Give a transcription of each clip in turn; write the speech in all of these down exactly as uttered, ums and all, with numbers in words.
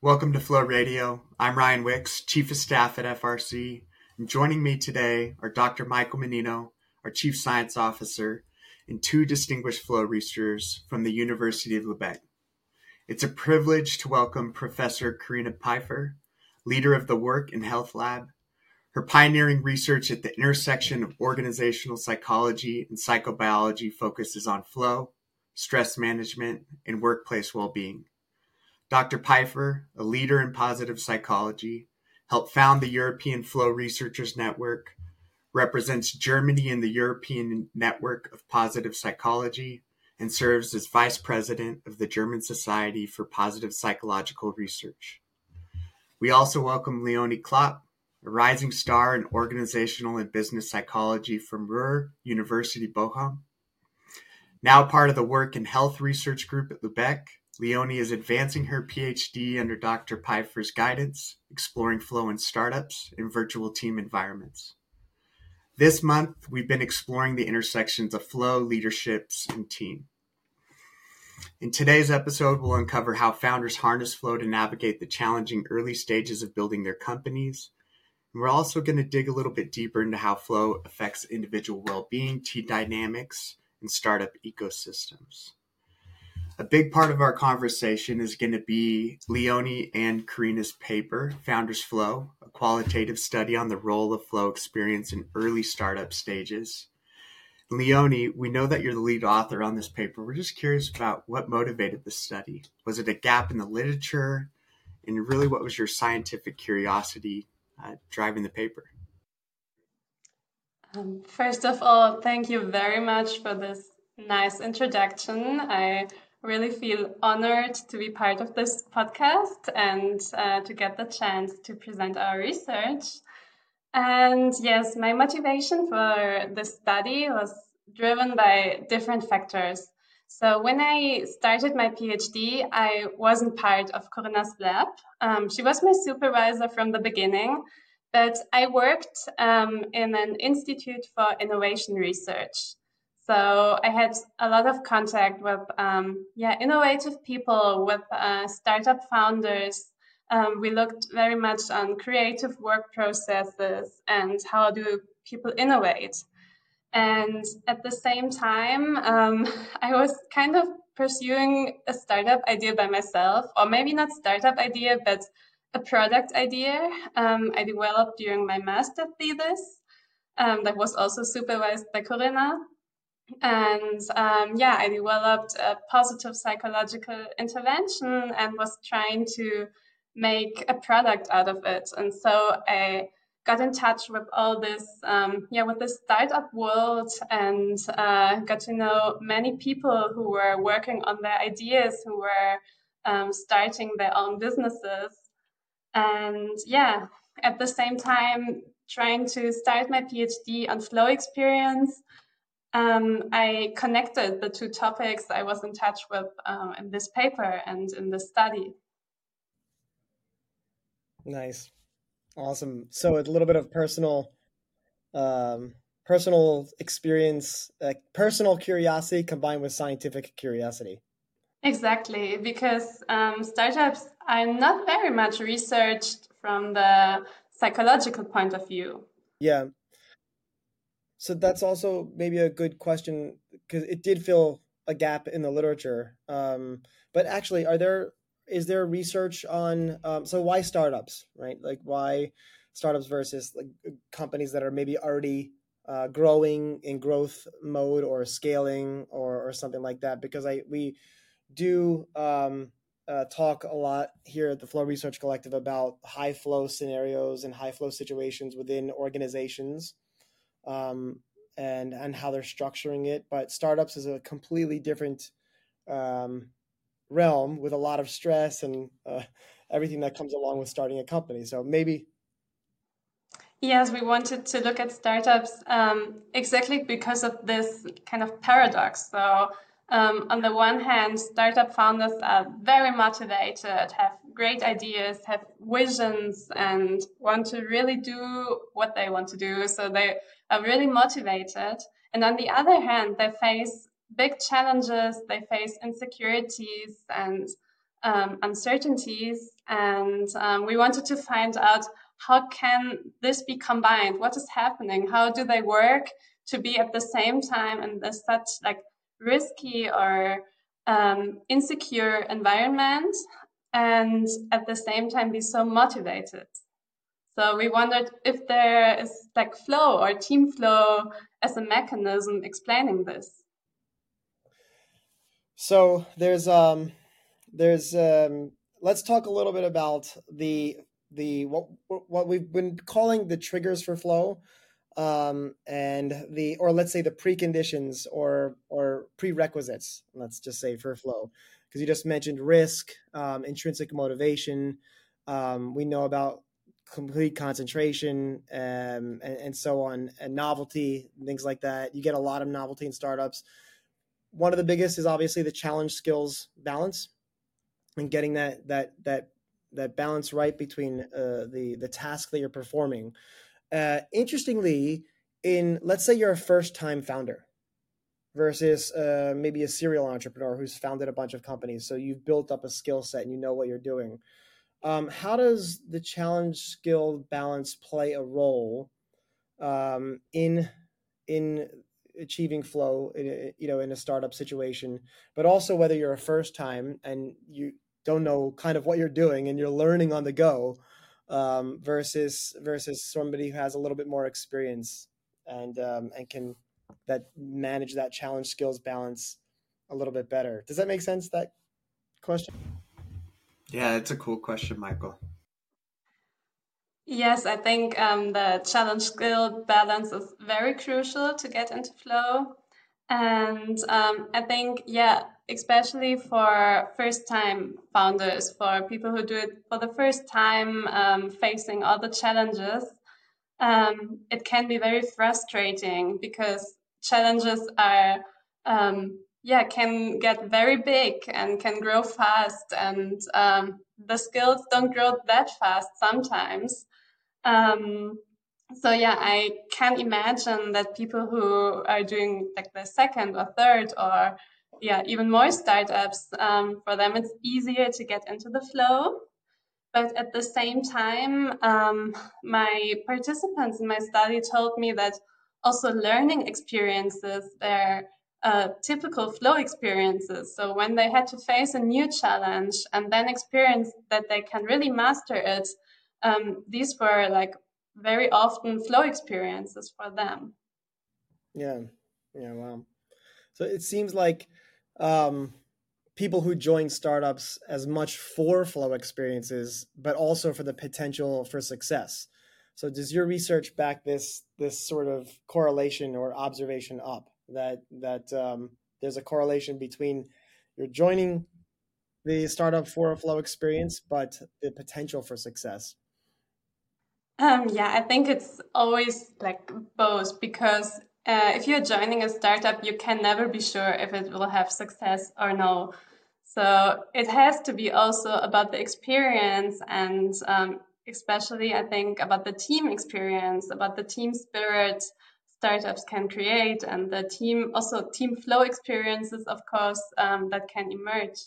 Welcome to Flow Radio. I'm Ryan Wicks, Chief of Staff at F R C, and joining me today are Doctor Michael Menino, our Chief Science Officer, and two distinguished Flow researchers from the University of Lubeck. It's a privilege to welcome Professor Karina Pfeiffer, leader of the Work and Health Lab. Her pioneering research at the intersection of organizational psychology and psychobiology focuses on flow, stress management, and workplace well-being. Doctor Pfeiffer, a leader in positive psychology, helped found the European Flow Researchers Network, represents Germany in the European Network of Positive Psychology, and serves as Vice President of the German Society for Positive Psychological Research. We also welcome Leonie Klopp, a rising star in organizational and business psychology from Ruhr University Bochum. Now part of the Work and Health Research Group at Lubeck, Leonie is advancing her PhD under Doctor Pfeiffer's guidance, exploring flow in startups and virtual team environments. This month, we've been exploring the intersections of flow, leaderships, and team. In today's episode, we'll uncover how founders harness flow to navigate the challenging early stages of building their companies. And we're also going to dig a little bit deeper into how flow affects individual well-being, team dynamics, and startup ecosystems. A big part of our conversation is going to be Leonie and Karina's paper, Founders Flow, a qualitative study on the role of flow experience in early startup stages. Leonie, we know that you're the lead author on this paper. We're just curious about what motivated this study. Was it a gap in the literature? And really, what was your scientific curiosity uh, driving the paper? Um, first of all, thank you very much for this nice introduction. I really feel honored to be part of this podcast and uh, to get the chance to present our research. And yes, my motivation for this study was driven by different factors. So when I started my PhD, I wasn't part of Karina's lab. Um, she was my supervisor from the beginning, but I worked um, in an institute for innovation research. So I had a lot of contact with um, yeah, innovative people, with uh, startup founders. Um, we looked very much on creative work processes and how do people innovate. And at the same time, um, I was kind of pursuing a startup idea by myself, or maybe not startup idea, but a product idea um, I developed during my master thesis um, that was also supervised by Karina. And um, yeah, I developed a positive psychological intervention and was trying to make a product out of it. And so I got in touch with all this, um, yeah, with the startup world, and uh, got to know many people who were working on their ideas, who were um, starting their own businesses. And yeah, at the same time, trying to start my PhD on flow experience, Um, I connected the two topics I was in touch with um, in this paper and in this study. Nice. Awesome. So a little bit of personal, um, personal experience, uh, personal curiosity combined with scientific curiosity. Exactly, because um, startups are not very much researched from the psychological point of view. Yeah. So that's also maybe a good question, because it did fill a gap in the literature. Um, but actually, are there is there research on um, so why startups, right? Like why startups versus like companies that are maybe already uh, growing in growth mode or scaling or or something like that? Because I we do um, uh, talk a lot here at the Flow Research Collective about high flow scenarios and high flow situations within organizations. Um, and and how they're structuring it. But startups is a completely different um, realm with a lot of stress and uh, everything that comes along with starting a company. So maybe. Yes, we wanted to look at startups um, exactly because of this kind of paradox. So um, on the one hand, startup founders are very motivated, have great ideas, have visions, and want to really do what they want to do. So they are really motivated. And on the other hand, they face big challenges, they face insecurities, and um, uncertainties, and um, we wanted to find out how can this be combined? What is happening? How do they work to be at the same time in this such like risky or um, insecure environment, and at the same time be so motivated? So we wondered if there is like flow or team flow as a mechanism explaining this. So there's um there's um let's talk a little bit about the the what what we've been calling the triggers for flow, um and the or let's say the preconditions or or prerequisites, let's just say, for flow, because you just mentioned risk, um, intrinsic motivation, um, we know about complete concentration, um, and, and so on, and novelty, things like that. You get a lot of novelty in startups. One of the biggest is obviously the challenge skills balance, and getting that that that that balance right between uh, the the task that you're performing. Uh, interestingly, in let's say you're a first time founder versus uh, maybe a serial entrepreneur who's founded a bunch of companies, so you've built up a skill set and you know what you're doing. Um, how does the challenge skill balance play a role um, in in achieving flow, you know, in a startup situation, but also whether you're a first time and you don't know kind of what you're doing and you're learning on the go, um, versus versus somebody who has a little bit more experience and um, and can that manage that challenge skills balance a little bit better. Does that make sense, that question? Yeah, it's a cool question, Michael. Yes, I think um, the challenge skill balance is very crucial to get into flow. And um, I think, yeah, especially for first time founders, for people who do it for the first time, um, facing all the challenges, um, it can be very frustrating because challenges are, um, yeah, can get very big and can grow fast. And um, the skills don't grow that fast sometimes. Um, so yeah, I can imagine that people who are doing like the second or third or yeah, even more startups, um, for them it's easier to get into the flow. But at the same time, um, my participants in my study told me that also learning experiences, they're uh, typical flow experiences. So when they had to face a new challenge and then experience that they can really master it, um, these were like very often flow experiences for them. Yeah. Yeah. Wow. So it seems like um, people who join startups as much for flow experiences, but also for the potential for success. So does your research back this this sort of correlation or observation up, that that um, there's a correlation between you're joining the startup for a flow experience, but the potential for success? Um, yeah, I think it's always like both because uh, if you're joining a startup, you can never be sure if it will have success or no. So it has to be also about the experience and um, especially, I think, about the team experience, about the team spirit startups can create and the team, also team flow experiences, of course, um, that can emerge.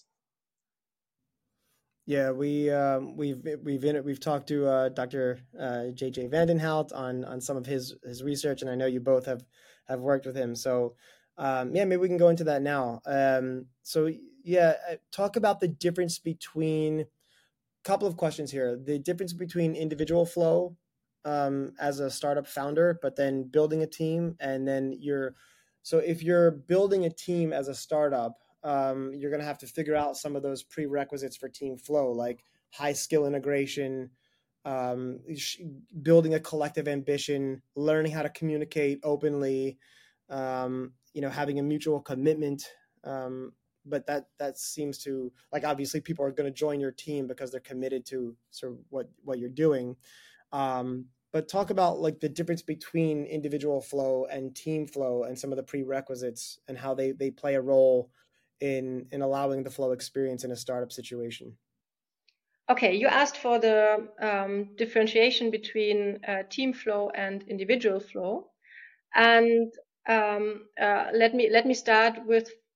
Yeah, we um, we've we've in, we've talked to uh, Doctor Uh, J J Vandenhout on on some of his his research, and I know you both have have worked with him. So um, yeah, maybe we can go into that now. Um, so yeah, talk about the difference between a couple of questions here. The difference between individual flow um, as a startup founder, but then building a team, and then you're so if you're building a team as a startup, um, you're going to have to figure out some of those prerequisites for team flow, like high skill integration, um, building a collective ambition, learning how to communicate openly, um, you know, having a mutual commitment. Um, but that that seems to, like, obviously people are going to join your team because they're committed to sort of what what you're doing. Um, but talk about like the difference between individual flow and team flow and some of the prerequisites and how they, they play a role in, in allowing the flow experience in a startup situation. Okay, you asked for the um, differentiation between uh, team flow and individual flow. And um, uh, let me let me start with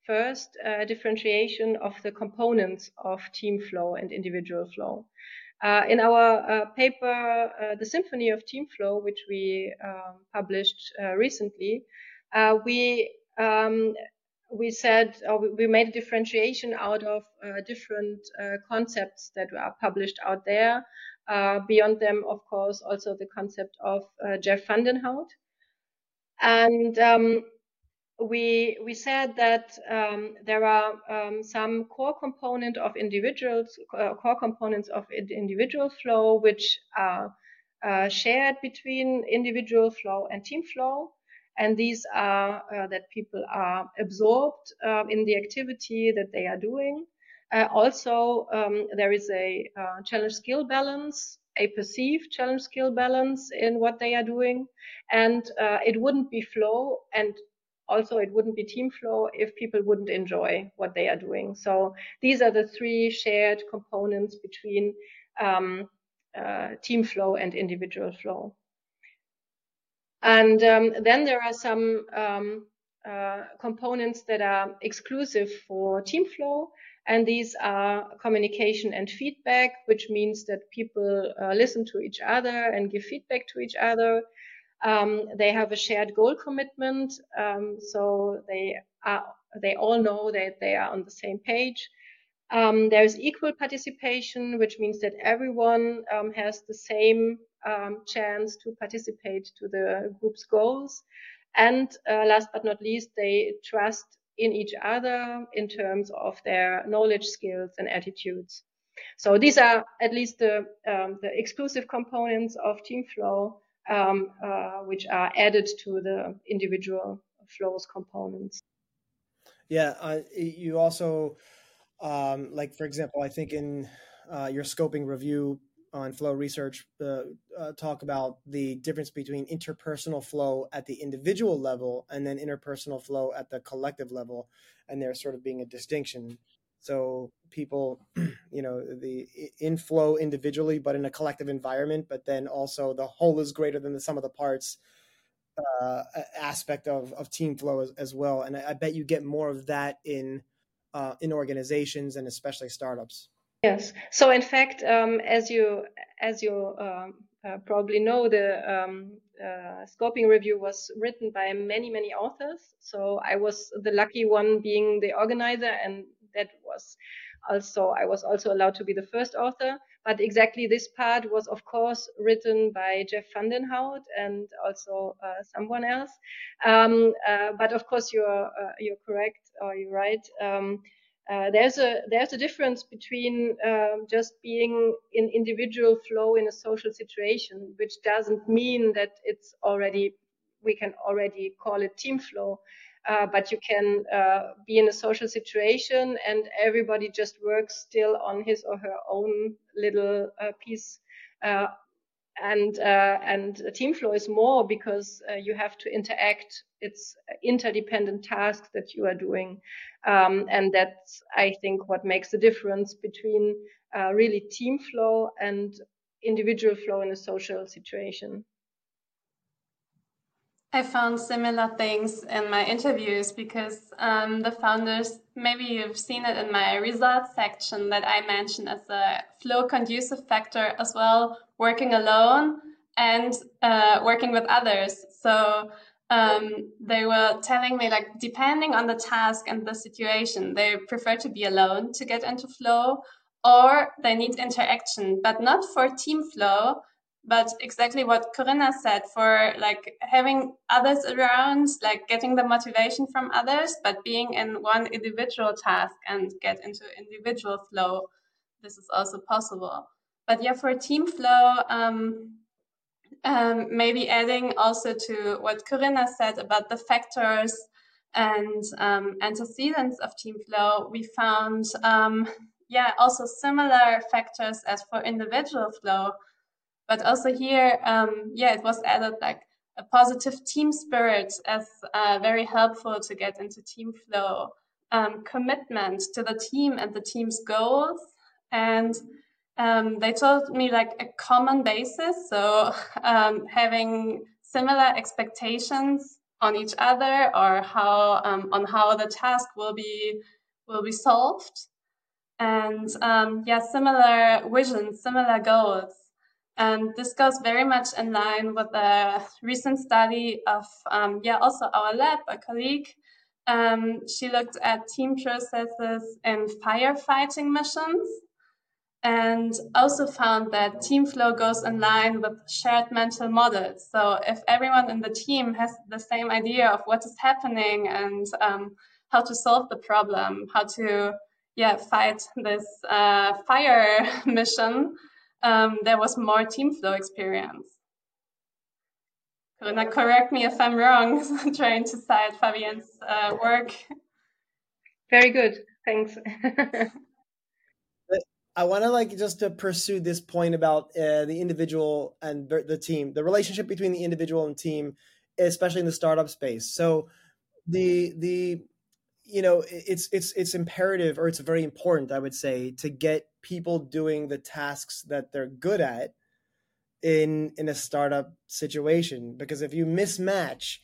first uh, differentiation of the components of team flow and individual flow. Uh, in our uh, paper, uh, The Symphony of Team Flow, which we um, published uh, recently, uh, we um, we said uh, we made a differentiation out of uh, different uh, concepts that are published out there. Uh, beyond them, of course, also the concept of uh, Jeff van den Hout. And um, we we said that um, there are um, some core component of individuals, uh, core components of individual flow, which are uh, shared between individual flow and team flow. And these are uh, that people are absorbed uh, in the activity that they are doing. Uh, also, um, there is a uh, challenge skill balance, a perceived challenge skill balance in what they are doing. And uh, it wouldn't be flow, and also it wouldn't be team flow if people wouldn't enjoy what they are doing. So these are the three shared components between um, uh, team flow and individual flow. And um, then there are some um, uh, components that are exclusive for team flow. And these are communication and feedback, which means that people uh, listen to each other and give feedback to each other. Um, they have a shared goal commitment. Um, so they are, they all know that they are on the same page. Um, there's equal participation, which means that everyone um, has the same um, chance to participate to the group's goals. And uh, last but not least, they trust in each other in terms of their knowledge, skills, and attitudes. So these are at least the, um, the exclusive components of team flow, um, uh, which are added to the individual flows components. Yeah, uh, you also, um, like, for example, I think in uh, your scoping review on flow research, uh, uh, talk about the difference between interpersonal flow at the individual level and then interpersonal flow at the collective level, and there sort of being a distinction. So people, you know, the in flow individually, but in a collective environment, but then also the whole is greater than the sum of the parts uh, aspect of, of team flow as, as well. And I, I bet you get more of that in uh, in organizations and especially startups. Yes. So in fact, um, as you as you um, uh, probably know, the um, uh, scoping review was written by many many authors. So I was the lucky one being the organizer, and that was also I was also allowed to be the first author. But exactly this part was, of course, written by Jeff van den Hout and also uh, someone else. Um, uh, but of course, you're uh, you're correct or you're right. Um, Uh, there's a there's a difference between um, just being in individual flow in a social situation, which doesn't mean that it's already we can already call it team flow, uh, but you can uh, be in a social situation and everybody just works still on his or her own little uh, piece. Uh, and uh, and team flow is more because uh, you have to interact. It's interdependent tasks that you are doing, um, and that's I think what makes the difference between uh, really team flow and individual flow in a social situation. I found similar things in my interviews because um, the founders, maybe you've seen it in my results section that I mentioned as a flow conducive factor as well, working alone and uh, working with others. So um, they were telling me, like, depending on the task and the situation, they prefer to be alone to get into flow, or they need interaction, but not for team flow. But exactly what Corinna said, for like having others around, like getting the motivation from others, but being in one individual task and get into individual flow, this is also possible. But yeah, for team flow, um, um, maybe adding also to what Corinna said about the factors and um, antecedents of team flow, we found, um, yeah, also similar factors as for individual flow. But also here, um, yeah, it was added like a positive team spirit as uh, very helpful to get into team flow, um, commitment to the team and the team's goals. And um, they told me like a common basis. So um, having similar expectations on each other or how um, on how the task will be will be solved. And um, yeah, similar visions, similar goals. And this goes very much in line with a recent study of, um, yeah, also our lab, a colleague. Um, she looked at team processes in firefighting missions and also found that team flow goes in line with shared mental models. So if everyone in the team has the same idea of what is happening and um, how to solve the problem, how to yeah fight this uh, fire mission, um, there was more team flow experience. Corina, correct me if I'm wrong, trying to cite Fabienne's uh, work. Very good, thanks. I want to like just to pursue this point about uh, the individual and the team, the relationship between the individual and team, especially in the startup space. So the the you know it's it's it's imperative, or it's very important, I would say, to get people doing the tasks that they're good at in in a startup situation, because if you mismatch,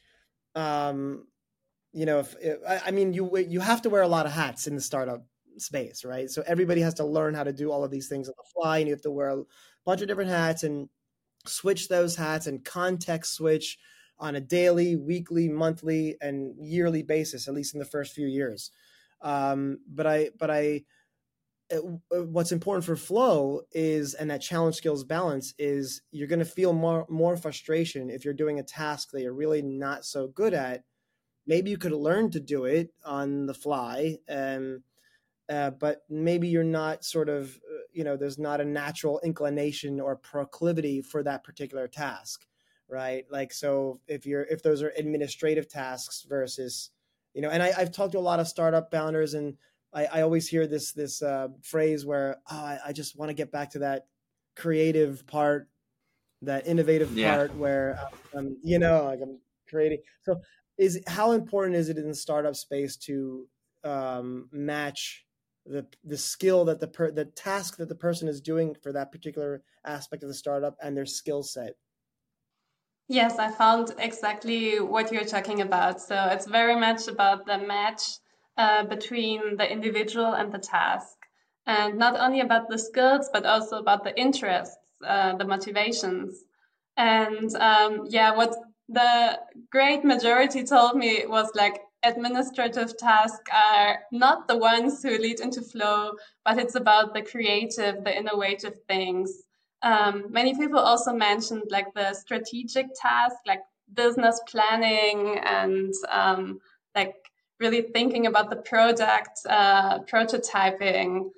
um, you know, if, if I, I mean, you you have to wear a lot of hats in the startup space, right? So everybody has to learn how to do all of these things on the fly, and you have to wear a bunch of different hats and switch those hats and context switch on a daily, weekly, monthly, and yearly basis, at least in the first few years. Um, but I, but I, it, what's important for flow is, and that challenge skills balance is, you're going to feel more more frustration if you're doing a task that you're really not so good at. Maybe you could learn to do it on the fly, and uh, but maybe you're not sort of, you know, there's not a natural inclination or proclivity for that particular task, right? Like, so if you're, if those are administrative tasks versus, you know, and I, I've talked to a lot of startup founders, and I, I always hear this, this uh, phrase where, oh, I, I just want to get back to that creative part, that innovative Yeah. part where, um, you know, like I'm creating. So is, how important is it in the startup space to um, match the the skill that the per, the task that the person is doing for that particular aspect of the startup and their skill set? Yes, I found exactly what you're talking about. So it's very much about the match uh, between the individual and the task, and not only about the skills, but also about the interests, uh, the motivations. And um, yeah, what the great majority told me was like, administrative tasks are not the ones who lead into flow, but it's about the creative, the innovative things. Um, many people also mentioned like the strategic task, like business planning and um, like really thinking about the product, uh, prototyping.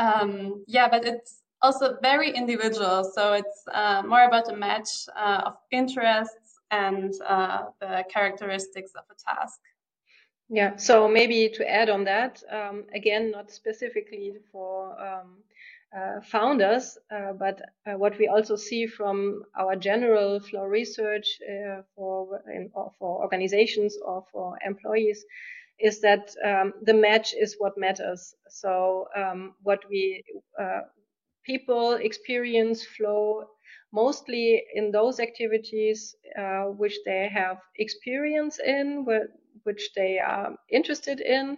Um, yeah, but it's also very individual. So it's uh, more about a match uh, of interests and uh, the characteristics of a task. Yeah, so maybe to add on that, um, again, not specifically for um, uh, founders, uh, but uh, what we also see from our general flow research uh, for in, or for organizations or for employees is that um, the match is what matters. So um, what we uh, people experience flow mostly in those activities uh, which they have experience in, which they are interested in.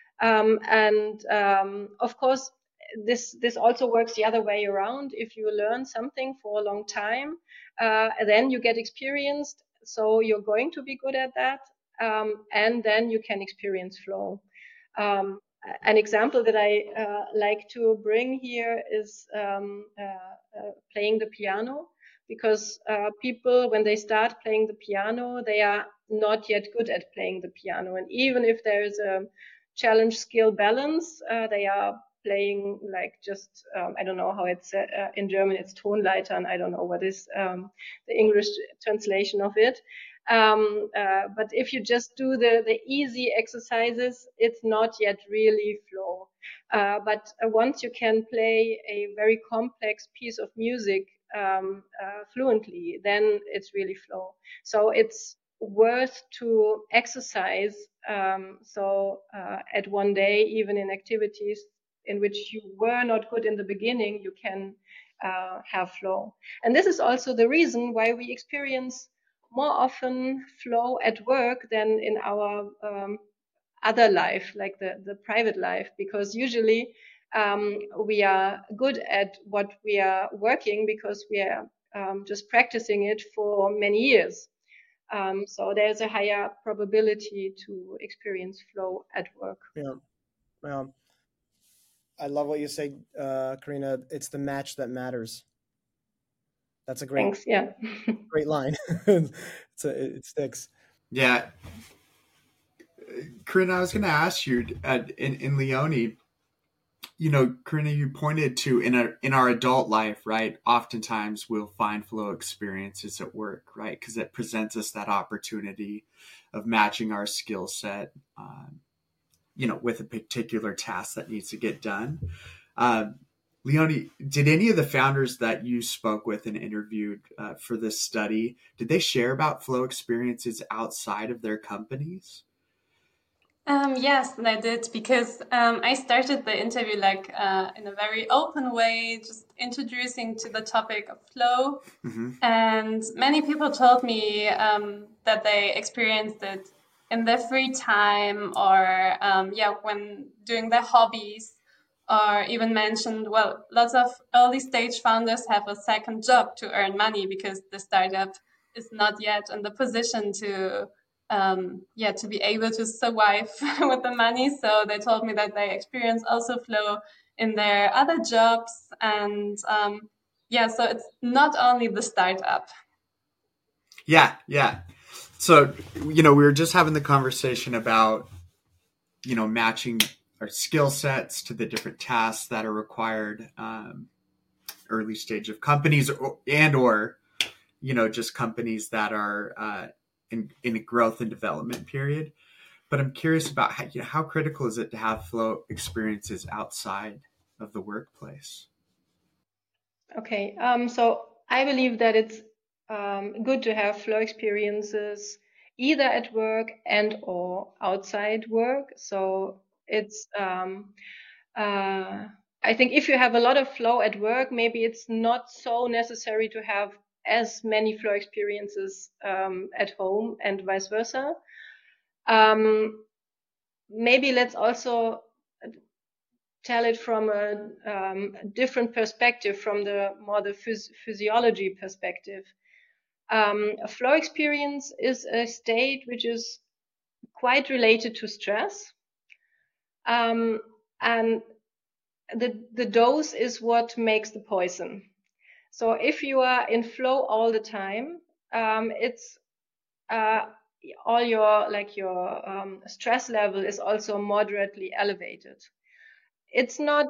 Um, and um, of course, this this also works the other way around. If you learn something for a long time, uh, then you get experienced, so you're going to be good at that, um, and then you can experience flow. Um, an example that I uh, like to bring here is um, uh, uh, playing the piano, because uh, people, when they start playing the piano, they are not yet good at playing the piano. And even if there is a challenge skill balance, uh, they are playing like just, um, I don't know how it's uh, in German, it's Tonleitern. I don't know what is um, the English translation of it. Um, uh, but if you just do the, the easy exercises, it's not yet really flow. Uh, but uh, once you can play a very complex piece of music um, uh, fluently, then it's really flow. So it's worth to exercise. Um, so uh, at one day, even in activities in which you were not good in the beginning, you can uh, have flow. And this is also the reason why we experience more often flow at work than in our um, other life, like the, the private life, because usually um, we are good at what we are working because we are um, just practicing it for many years. Um, so there's a higher probability to experience flow at work. Yeah. Well, I love what you say, uh, Karina. It's the match that matters. That's a great, Thanks. Yeah. great line. it's a, it sticks. Yeah. Karina, I was going to ask you uh, in, in Leone, you know, Karina, you pointed to in a in our adult life, right? Oftentimes we'll find flow experiences at work, right? Because it presents us that opportunity of matching our skill set, um, you know, with a particular task that needs to get done. Uh, Leone, did any of the founders that you spoke with and interviewed uh, for this study, did they share about flow experiences outside of their companies? Um, yes, I did, because um, I started the interview like uh, in a very open way, just introducing to the topic of flow. Mm-hmm. And many people told me um, that they experienced it in their free time, or um, yeah, when doing their hobbies, or even mentioned, well, lots of early stage founders have a second job to earn money because the startup is not yet in the position to Um, yeah, to be able to survive with the money. So they told me that they experience also flow in their other jobs. And um, yeah, so it's not only the startup. Yeah, yeah. So, you know, we were just having the conversation about, you know, matching our skill sets to the different tasks that are required um, early stage of companies or, and or, you know, just companies that are uh, in, in a growth and development period. But I'm curious about how, you know, how critical is it to have flow experiences outside of the workplace? Okay, um, so I believe that it's um, good to have flow experiences either at work and or outside work. So it's um, uh, I think if you have a lot of flow at work, maybe it's not so necessary to have as many flow experiences um, at home and vice versa. Um, maybe let's also tell it from a um, different perspective, from the more the phys- physiology perspective. Um, a flow experience is a state which is quite related to stress, um, and the the dose is what makes the poison. So if you are in flow all the time, um, it's uh, all your like your um, stress level is also moderately elevated. It's not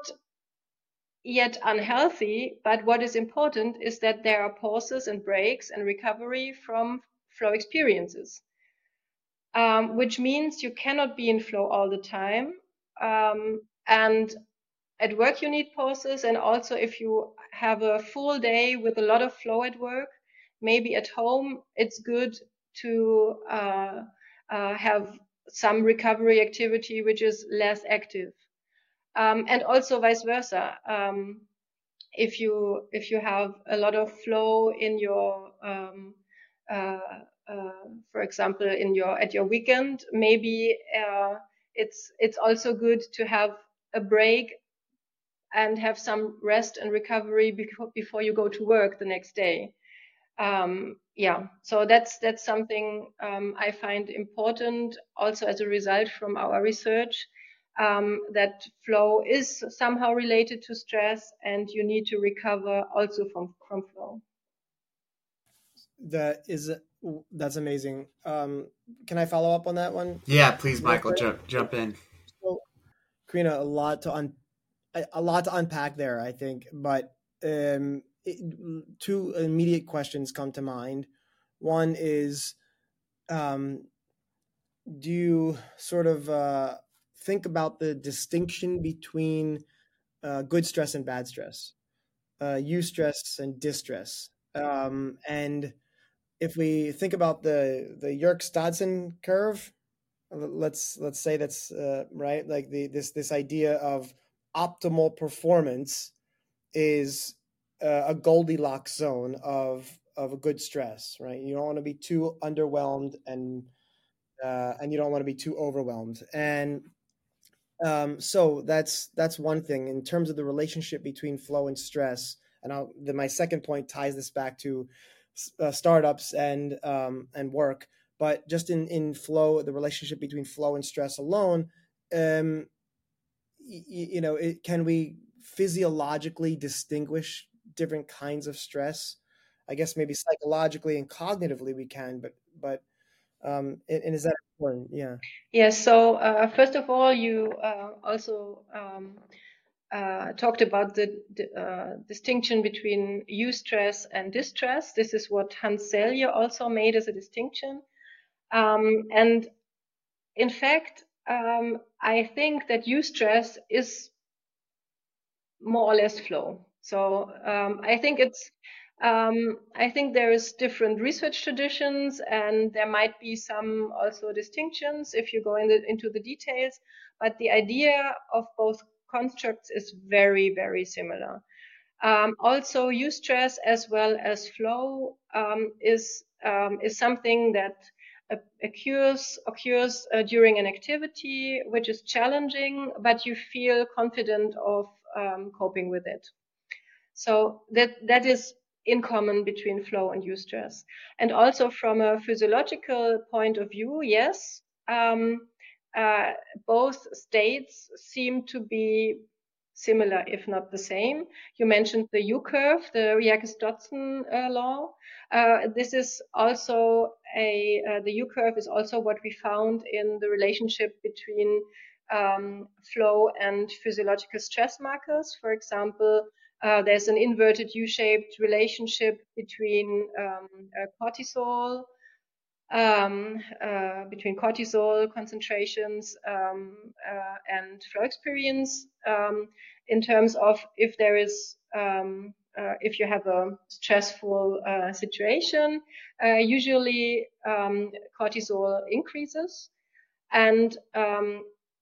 yet unhealthy, but what is important is that there are pauses and breaks and recovery from flow experiences, um, which means you cannot be in flow all the time. Um, and at work, you need pauses. And also, if you have a full day with a lot of flow at work, maybe at home, it's good to uh, uh, have some recovery activity which is less active. Um, and also vice versa. Um, if you if you have a lot of flow in your um, uh, uh, for example in your at your weekend, maybe uh, it's it's also good to have a break and have some rest and recovery before, before you go to work the next day. Um, yeah, so that's that's something um, I find important also as a result from our research. Um, that flow is somehow related to stress, and you need to recover also from, from flow. That is, that's amazing. Um, can I follow up on that one? Yeah, please, Michael, jump jump in. So, Karina, a lot to un, a lot to unpack there, I think. But um, it, two immediate questions come to mind. One is, um, do you sort of uh, think about the distinction between uh, good stress and bad stress, uh, eustress and distress? Um, and if we think about the the Yerkes-Dodson curve, let's let's say that's uh, right, like the this this idea of optimal performance is uh, a Goldilocks zone of of a good stress, right? You don't want to be too underwhelmed, and uh, and you don't want to be too overwhelmed. And um, so that's that's one thing in terms of the relationship between flow and stress. And I'll, then my second point ties this back to uh, startups and um, and work. But just in in flow, the relationship between flow and stress alone, um, y- you know, it, can we physiologically distinguish different kinds of stress? I guess maybe psychologically and cognitively we can, but but um, and, and is that important? Yeah. Yes. So uh, first of all, you uh, also um, uh, talked about the, the uh, distinction between eustress and distress. This is what Hans Selye also made as a distinction. Um, and in fact, um, I think that eustress is more or less flow. So um, I think it's um, I think there is different research traditions, and there might be some also distinctions if you go in the, into the details. But the idea of both constructs is very, very similar. Um, also, eustress as well as flow um, is um, is something that occurs occurs uh, during an activity which is challenging, but you feel confident of um, coping with it. So that that is in common between flow and eustress. And also from a physiological point of view, yes, um, uh, both states seem to be similar, if not the same. You mentioned the U-curve, the Yerkes-Dodson uh, law. Uh, this is also a, uh, the U-curve is also what we found in the relationship between um, flow and physiological stress markers. For example, uh, there's an inverted U-shaped relationship between um, uh, cortisol, um, uh, between cortisol concentrations um, uh, and flow experience um, in terms of if there is, um, uh, if you have a stressful uh, situation, uh, usually um, cortisol increases. And um,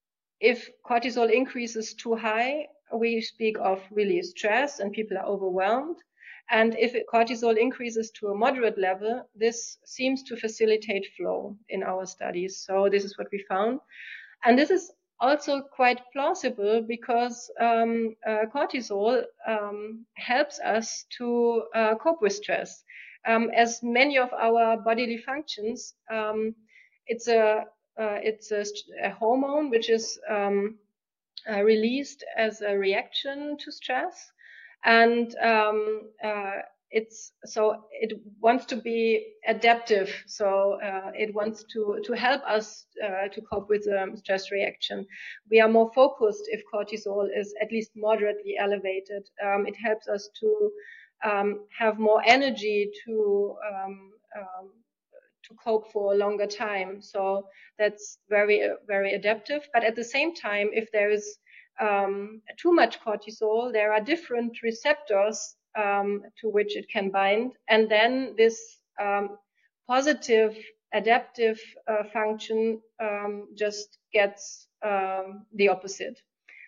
if cortisol increases too high, we speak of really stress and people are overwhelmed. And if cortisol increases to a moderate level, this seems to facilitate flow in our studies. So this is what we found. And this is also quite plausible because um, uh, cortisol um, helps us to uh, cope with stress. Um, as many of our bodily functions, um, it's a uh, it's a, a hormone which is um, uh, released as a reaction to stress, and um, uh, it's so it wants to be adaptive. So uh, it wants to to help us uh, to cope with the um, stress reaction. We are more focused if cortisol is at least moderately elevated. Um, it helps us to um, have more energy to um, um, to cope for a longer time. So that's very, very adaptive. But at the same time, if there is um, too much cortisol, there are different receptors um, to which it can bind. And then this um, positive adaptive uh, function um, just gets um, the opposite.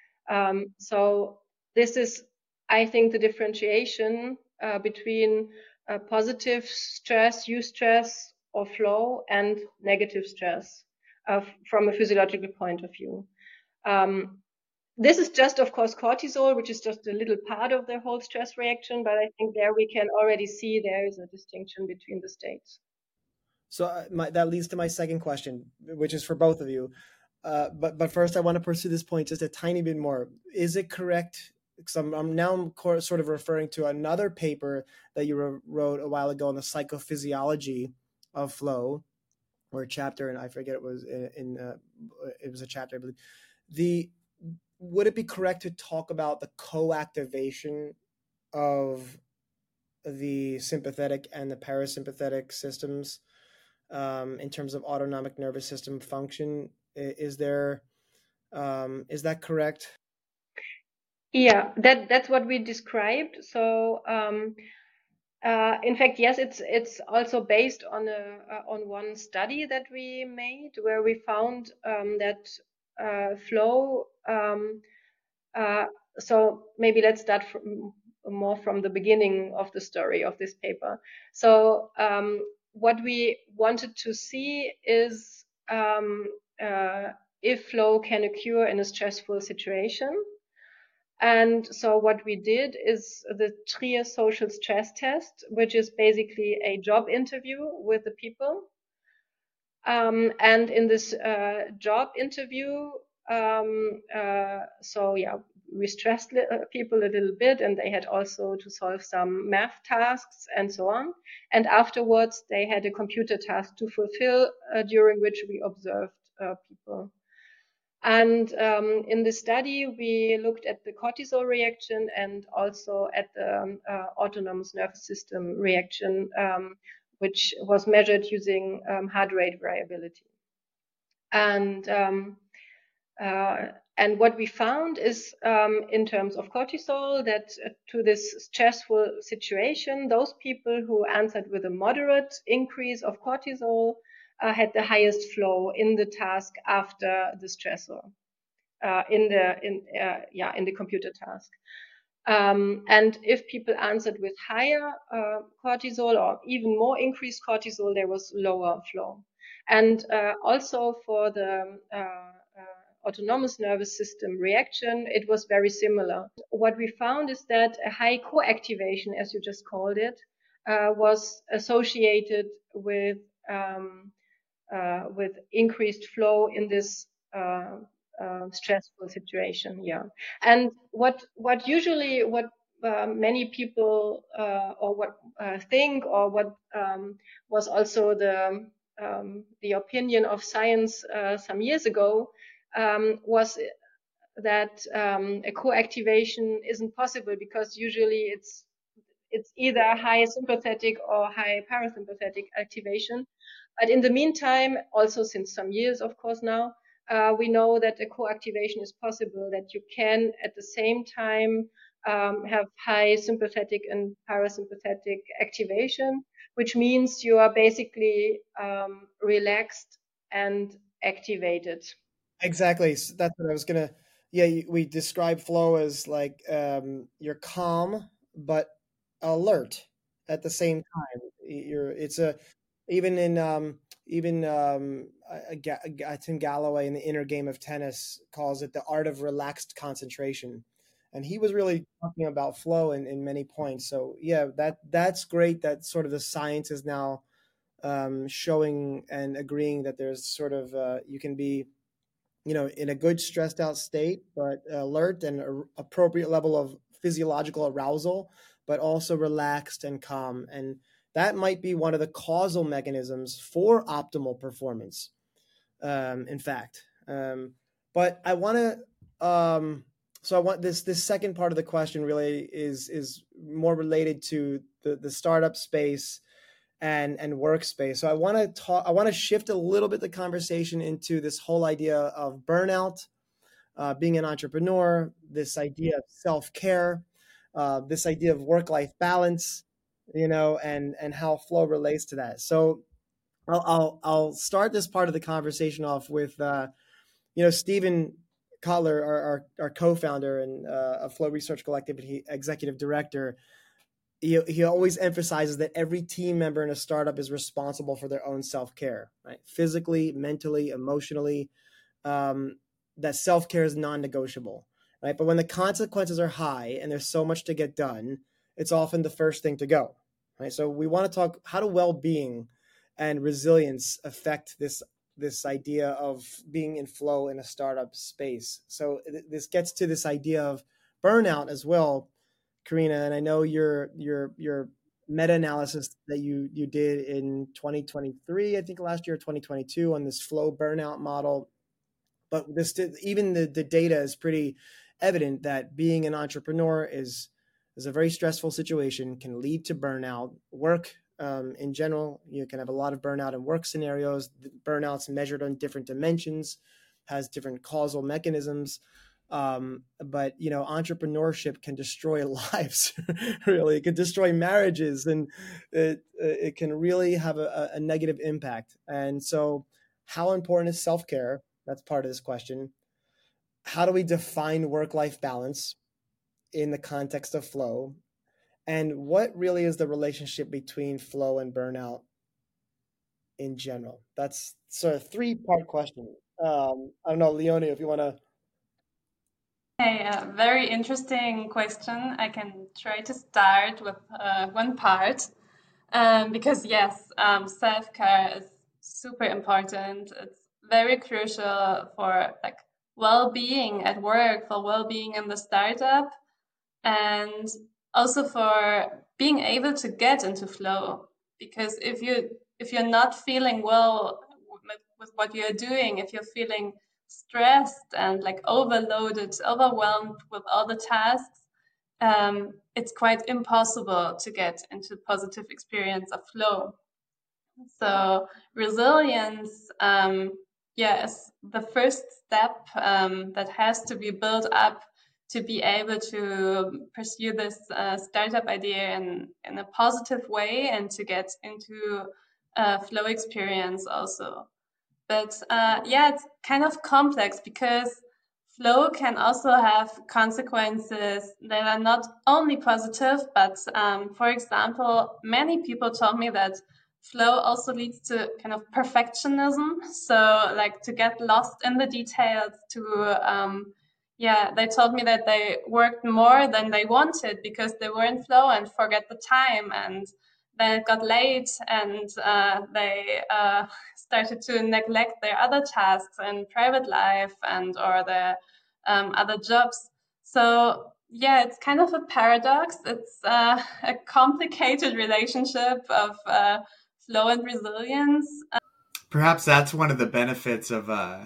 Um, so this is, I think, the differentiation uh, between uh, positive stress, eustress, or flow, and negative stress uh, from a physiological point of view. Um, this is just, of course, cortisol, which is just a little part of the whole stress reaction, but I think there we can already see there is a distinction between the states. So uh, my, that leads to my second question, which is for both of you. Uh, but but first, I want to pursue this point just a tiny bit more. Is it correct? Because I'm, I'm now I'm sort of referring to another paper that you wrote a while ago on the psychophysiology of flow, or a chapter, and I forget it was in, in uh, it was a chapter, I believe. The would it be correct to talk about the co-activation of the sympathetic and the parasympathetic systems um, in terms of autonomic nervous system function? Is there um, is that correct? Yeah, that that's what we described. So um, uh, in fact, yes, it's it's also based on a uh, on one study that we made where we found um, that uh, flow. Um, uh, so maybe let's start from more from the beginning of the story of this paper. So um, what we wanted to see is um, uh, if flow can occur in a stressful situation. And so what we did is the Trier social stress test, which is basically a job interview with the people. Um, and in this uh, job interview, um, uh, so yeah, we stressed li- uh, people a little bit, and they had also to solve some math tasks and so on. And afterwards, they had a computer task to fulfill, uh, during which we observed uh, people. And um, in the study, we looked at the cortisol reaction and also at the um, uh, autonomous nervous system reaction, um, which was measured using um, heart rate variability. And um, uh, and what we found is, um, in terms of cortisol, that uh, to this stressful situation, those people who answered with a moderate increase of cortisol uh, had the highest flow in the task after the stressor, uh, in the in uh, yeah in the computer task. Um, and if people answered with higher uh, cortisol or even more increased cortisol, there was lower flow. And uh, also for the uh, uh, autonomous nervous system reaction, it was very similar. What we found is that a high co-activation, as you just called it, uh, was associated with um, uh, with increased flow in this uh, uh, stressful situation. Yeah, and what what usually what uh, many people uh, or what uh, think or what um, was also the um, the opinion of science uh, some years ago um, was that um, a co-activation isn't possible because usually it's it's either high sympathetic or high parasympathetic activation. But in the meantime, also since some years, of course, now, uh, we know that a co-activation is possible, that you can at the same time um, have high sympathetic and parasympathetic activation, which means you are basically um, relaxed and activated. Exactly. So that's what I was gonna. Yeah, you- we describe flow as like um, you're calm but alert at the same time. You're. It's a even in um, even um, I, I Ga- I Tim Galloway in the Inner Game of Tennis calls it the art of relaxed concentration, and he was really talking about flow in, in many points. So yeah, that that's great. That sort of the science is now um, showing and agreeing that there's sort of uh, you can be you know, in a good stressed out state, but alert and a, appropriate level of physiological arousal, but also relaxed and calm. And that might be one of the causal mechanisms for optimal performance. Um, in fact, um, but I want to. Um, so I want this this second part of the question really is is more related to the the startup space and and workspace. So I want to talk. I want to shift a little bit the conversation into this whole idea of burnout, uh, being an entrepreneur, this idea of self care, uh, this idea of work life balance, you know, and and how flow relates to that. So I'll I'll, I'll start this part of the conversation off with uh, you know Stephen Kotler, our our, our co-founder and uh, of Flow Research Collective, and he, executive director. He, he always emphasizes that every team member in a startup is responsible for their own self-care, right? Physically, mentally, emotionally, um, that self-care is non-negotiable, right? But when the consequences are high and there's so much to get done, it's often the first thing to go, right? So we want to talk, how do well-being and resilience affect this, this idea of being in flow in a startup space? So th- this gets to this idea of burnout as well, Karina, and I know your your your meta-analysis that you you did in twenty twenty-three, I think last year, twenty twenty-two, on this flow burnout model. But this even the, the data is pretty evident that being an entrepreneur is is a very stressful situation, can lead to burnout. Work um, in general, you can have a lot of burnout in work scenarios. Burnout's measured on different dimensions, has different causal mechanisms. Um, but you know, entrepreneurship can destroy lives. Really, it can destroy marriages, and it it can really have a, a negative impact. And so, how important is self-care? That's part of this question. How do we define work-life balance in the context of flow? And what really is the relationship between flow and burnout in general? That's sort of three part question. Um, I don't know, Leonie, if you want to. Hey, a very interesting question. I can try to start with uh, one part um, because yes, um, self-care is super important. It's very crucial for like well-being at work, for well-being in the startup, and also for being able to get into flow. Because if you if you're not feeling well with, with what you're doing, if you're feeling stressed and like overloaded, overwhelmed with all the tasks, um, it's quite impossible to get into positive experience of flow. So resilience, um, yeah, is the first step um, that has to be built up to be able to pursue this uh, startup idea in, in a positive way and to get into a flow experience also. But uh, yeah, it's kind of complex because flow can also have consequences that are not only positive, but um, for example, many people told me that flow also leads to kind of perfectionism. So like to get lost in the details, to um, yeah, they told me that they worked more than they wanted because they were in flow and forget the time, and then it got late and uh, they uh, started to neglect their other tasks in private life and or their um, other jobs. So yeah, it's kind of a paradox. It's uh, a complicated relationship of uh, flow and resilience. Perhaps that's one of the benefits of uh,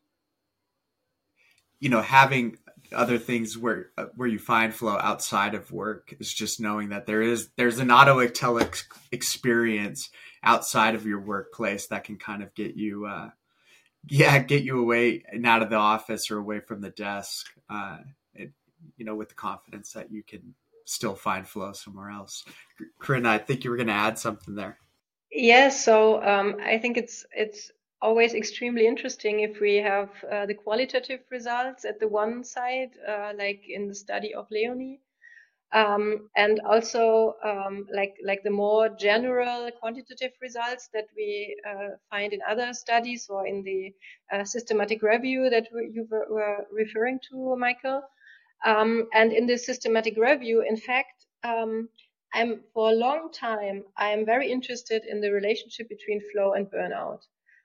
you know, having other things where uh, where you find flow outside of work is just knowing that there is there's an autotelic experience outside of your workplace that can kind of get you uh, yeah get you away and out of the office or away from the desk. Uh, it, you know, with the confidence that you can still find flow somewhere else. Corinne, I think you were going to add something there. Yes, so um, I think it's it's always extremely interesting if we have uh, the qualitative results at the one side, uh, like in the study of Leonie, um, and also um, like like the more general quantitative results that we uh, find in other studies or in the uh, systematic review that you were, were referring to, Michael. Um, and in this systematic review, in fact, um, I'm for a long time, I am very interested in the relationship between flow and burnout.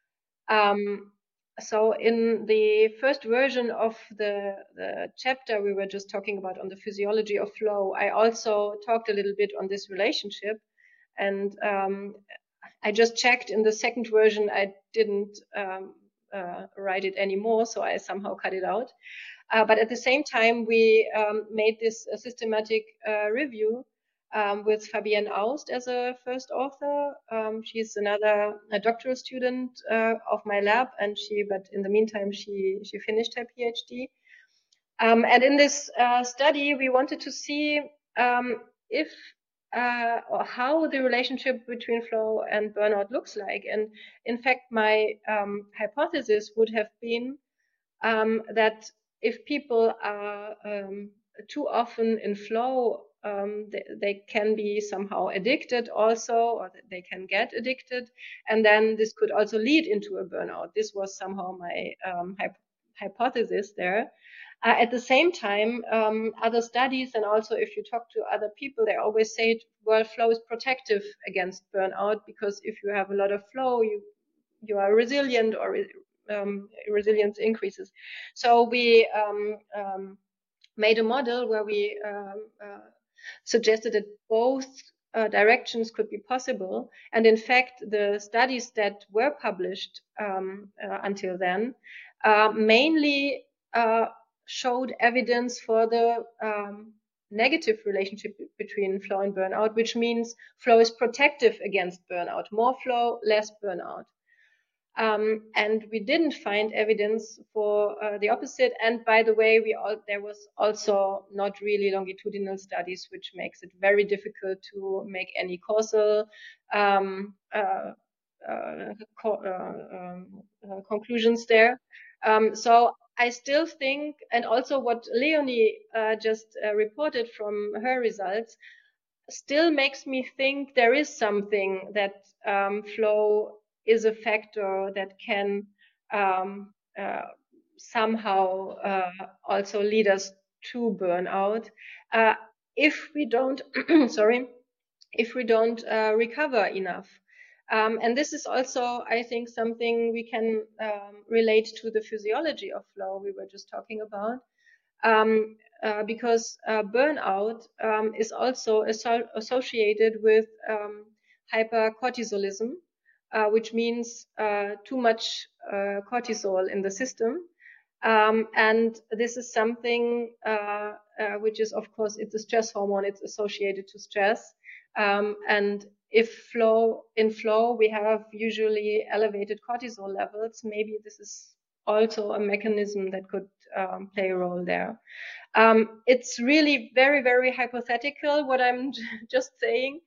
Um, so in the first version of the, the chapter we were just talking about on the physiology of flow, I also talked a little bit on this relationship. And um, I just checked in the second version, I didn't um, uh, write it anymore, so I somehow cut it out. Uh, but at the same time, we um, made this uh, systematic uh, review um, with Fabienne Aust as a first author. Um, she's another a doctoral student uh, of my lab, and she, but in the meantime, she she finished her PhD. Um, and in this uh, study, we wanted to see um, if uh, or how the relationship between flow and burnout looks like. And in fact, my um, hypothesis would have been um, that if people are um, too often in flow, um, they, they can be somehow addicted also, or they can get addicted. And then this could also lead into a burnout. This was somehow my um, hyp- hypothesis there. Uh, at the same time, um, other studies, and also if you talk to other people, they always say, well, flow is protective against burnout, because if you have a lot of flow, you you are resilient, or um, resilience increases. So we um, um, made a model where we um, uh, suggested that both uh, directions could be possible. And in fact, the studies that were published um, uh, until then uh, mainly uh, showed evidence for the um, negative relationship between flow and burnout, which means flow is protective against burnout. More flow, less burnout. Um, and we didn't find evidence for uh, the opposite. And by the way, we all, there was also not really longitudinal studies, which makes it very difficult to make any causal um, uh, uh, co- uh, um, uh, conclusions there. Um, so I still think, and also what Leonie uh, just uh, reported from her results, still makes me think there is something that um, flow is a factor that can um, uh, somehow uh, also lead us to burnout uh, if we don't sorry if we don't uh, recover enough. Um, and this is also, I think, something we can um, relate to the physiology of flow we were just talking about. Um, uh, because uh, burnout um, is also aso- associated with um, hypercortisolism, uh, which means uh, too much uh, cortisol in the system. Um, and this is something uh, uh, which is, of course, it's a stress hormone. It's associated to stress. Um, and if flow in flow, we have usually elevated cortisol levels. Maybe this is also a mechanism that could um, play a role there. Um, it's really very, very hypothetical what I'm just saying,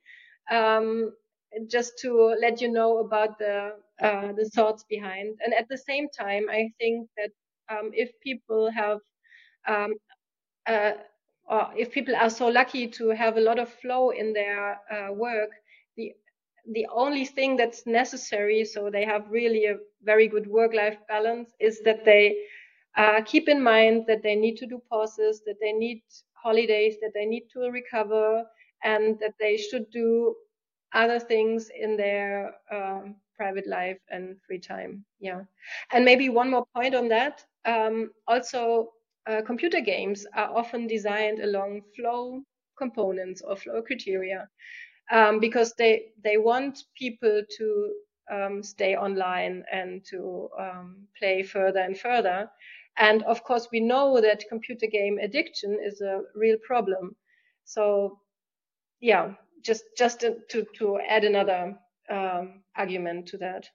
um, just to let you know about the uh, the thoughts behind. And at the same time, I think that um, if people have um, uh, or if people are so lucky to have a lot of flow in their uh, work, the the only thing that's necessary, so they have really a very good work-life balance, is that they uh, keep in mind that they need to do pauses, that they need holidays, that they need to recover, and that they should do other things in their um, private life and free time. Yeah. And maybe one more point on that. Um, also, uh, computer games are often designed along flow components or flow criteria um, because they, they want people to um, stay online and to um, play further and further. And of course, we know that computer game addiction is a real problem. So, yeah, just just to to add another um, argument to that.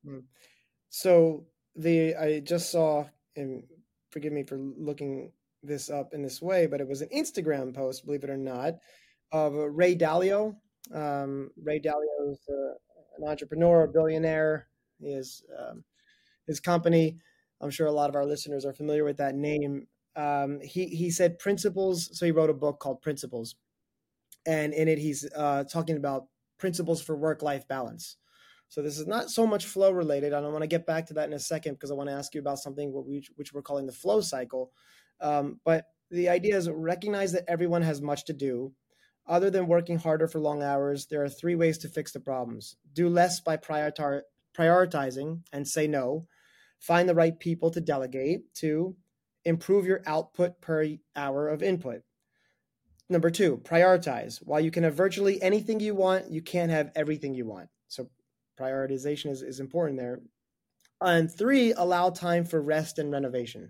So the I just saw, and forgive me for looking this up in this way, but it was an Instagram post, believe it or not, of Ray Dalio. Um, Ray Dalio is uh, an entrepreneur, a billionaire. He is um, his company. I'm sure a lot of our listeners are familiar with that name. Um, he he said principles. So he wrote a book called Principles, and in it he's uh, talking about principles for work-life balance. So this is not so much flow related. I don't want to get back to that in a second because I want to ask you about something what we, which we're calling the flow cycle. Um, but the idea is recognize that everyone has much to do. Other than working harder for long hours, there are three ways to fix the problems. Do less by prioritar- prioritizing and say no. Find the right people to delegate. Two, improve your output per hour of input. Number two, prioritize. While you can have virtually anything you want, you can't have everything you want. So prioritization is, is important there. And three, allow time for rest and renovation.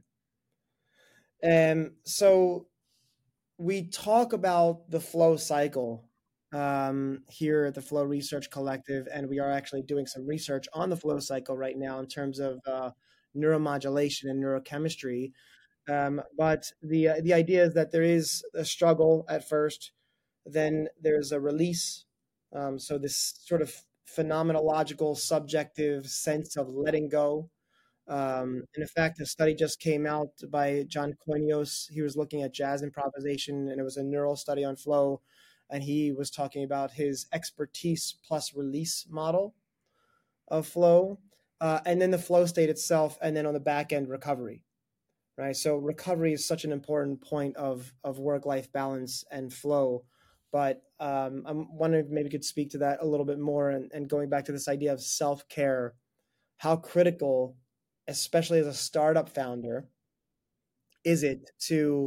And so we talk about the flow cycle um, here at the Flow Research Collective, and we are actually doing some research on the flow cycle right now in terms of uh, neuromodulation and neurochemistry. Um, but the uh, the idea is that there is a struggle at first, then there's a release. Um, so this sort of phenomenological, subjective sense of letting go. Um, and in fact, a study just came out by John Koinios. He was looking at jazz improvisation, and it was a neural study on flow. And he was talking about his expertise plus release model of flow, uh, and then the flow state itself, and then on the back end, recovery. Right. So recovery is such an important point of, of work-life balance and flow. But um, I'm wondering if maybe you could speak to that a little bit more, and, and going back to this idea of self-care, how critical, especially as a startup founder, is it to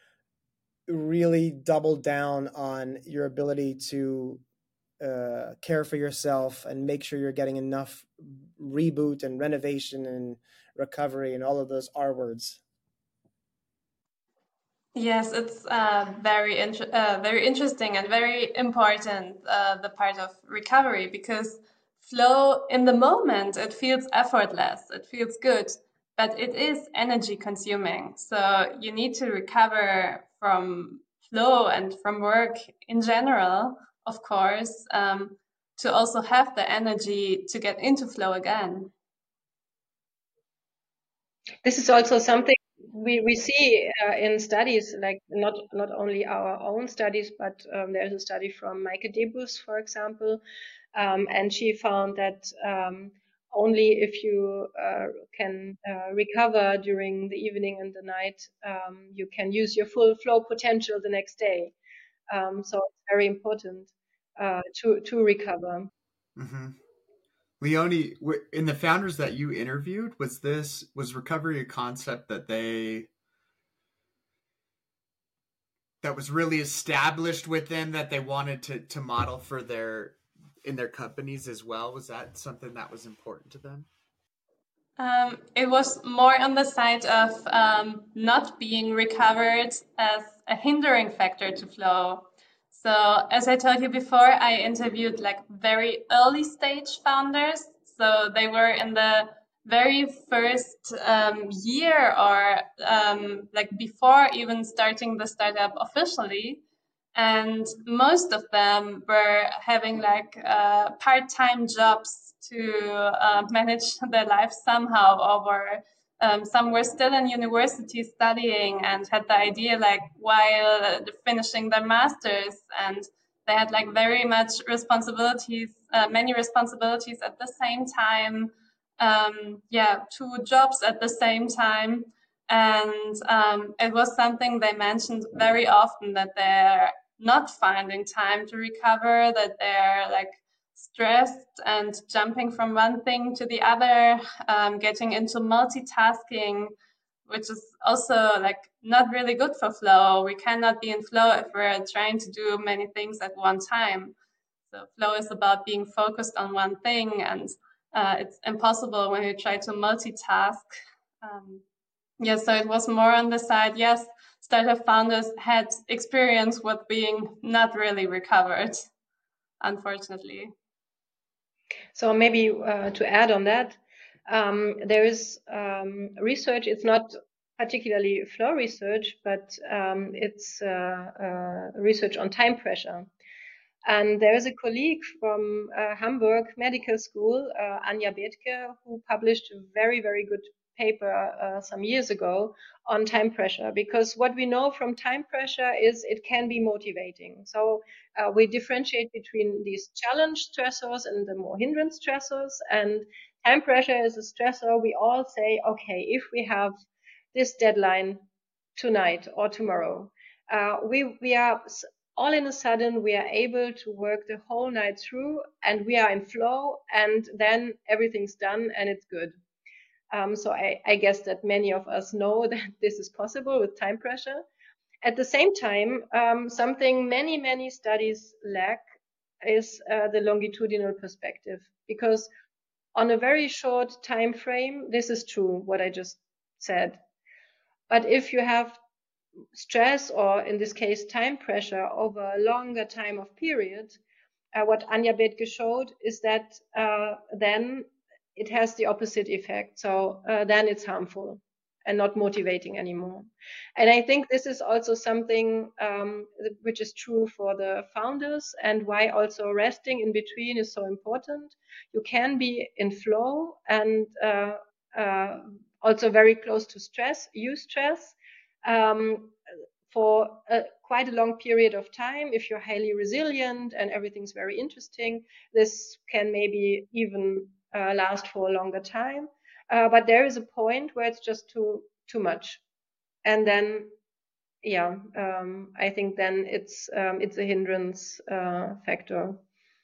really double down on your ability to uh, care for yourself and make sure you're getting enough reboot and renovation and recovery and all of those R words? Yes, it's uh, very inter- uh, very interesting and very important, uh, the part of recovery, because flow in the moment, it feels effortless, it feels good, but it is energy consuming. So you need to recover from flow and from work in general, of course, um, to also have the energy to get into flow again. This is also something we we see uh, in studies, like not not only our own studies, but um, there's a study from Maike Debus, for example, um, and she found that um, only if you uh, can uh, recover during the evening and the night, um, you can use your full flow potential the next day. Um, so it's very important uh, to to recover. Mm-hmm. Leonie, in the founders that you interviewed, was this was recovery a concept that they that was really established with them, that they wanted to to model for their in their companies as well? Was that something that was important to them? Um, it was more on the side of um, not being recovered as a hindering factor to flow. So as I told you before, I interviewed like very early stage founders. So they were in the very first um, year or um, like before even starting the startup officially. And most of them were having like uh, part-time jobs to uh, manage their life somehow, or were um, some were still in university studying and had the idea like while finishing their masters, and they had like very much responsibilities, uh, many responsibilities at the same time. Um, yeah, two jobs at the same time. And um, it was something they mentioned very often, that they're not finding time to recover, that they're like stressed and jumping from one thing to the other, um, getting into multitasking, which is also like not really good for flow. We cannot be in flow if we're trying to do many things at one time. So flow is about being focused on one thing, and uh, it's impossible when you try to multitask. Um, yeah, so it was more on the side, yes, startup founders had experience with being not really recovered, unfortunately. So maybe uh, to add on that, um, there is um, research. It's not particularly flow research, but um, it's uh, uh, research on time pressure. And there is a colleague from uh, Hamburg Medical School, uh, Anja Bethke, who published a very, very good paper uh, some years ago on time pressure, because what we know from time pressure is it can be motivating. So uh, we differentiate between these challenge stressors and the more hindrance stressors, and time pressure is a stressor. We all say, okay, if we have this deadline tonight or tomorrow, uh, we we are all in a sudden we are able to work the whole night through, and we are in flow, and then everything's done and it's good. Um, so I, I guess that many of us know that this is possible with time pressure. At the same time, um, something many, many studies lack is uh, the longitudinal perspective, because on a very short time frame, this is true, what I just said. But if you have stress, or in this case, time pressure over a longer time of period, uh, what Anja Bethke showed is that uh, then it has the opposite effect. So uh, then it's harmful and not motivating anymore. And I think this is also something um, which is true for the founders, and why also resting in between is so important. You can be in flow and uh, uh, also very close to stress, use stress um, for a, quite a long period of time. If you're highly resilient and everything's very interesting, this can maybe even uh, last for a longer time. Uh, but there is a point where it's just too too much, and then, yeah, um, I think then it's um, it's a hindrance uh, factor.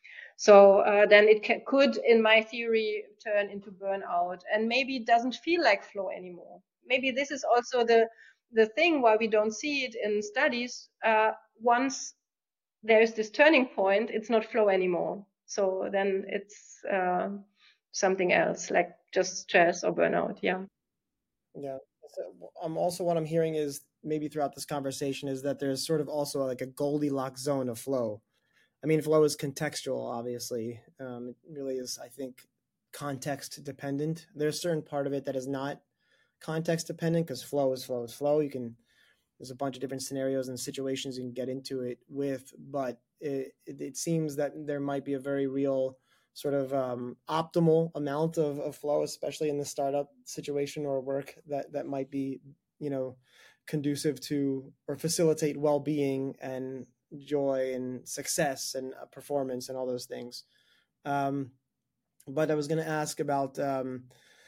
So uh, then it can, could, in my theory, turn into burnout, and maybe it doesn't feel like flow anymore. Maybe this is also the the thing why we don't see it in studies. Uh, once there's this turning point, it's not flow anymore. So then it's uh, something else, like just stress or burnout. Yeah. Yeah. So, um, also what I'm hearing is maybe throughout this conversation is that there's sort of also like a Goldilocks zone of flow. I mean, flow is contextual, obviously. Um, it really is, I think, context dependent. There's a certain part of it that is not context dependent, because flow is flow is flow. You can, there's a bunch of different scenarios and situations you can get into it with, but it, it, it seems that there might be a very real sort of um, optimal amount of, of flow, especially in the startup situation or work that, that might be you know, conducive to or facilitate well-being and joy and success and performance and all those things. Um, but I was going to ask about um,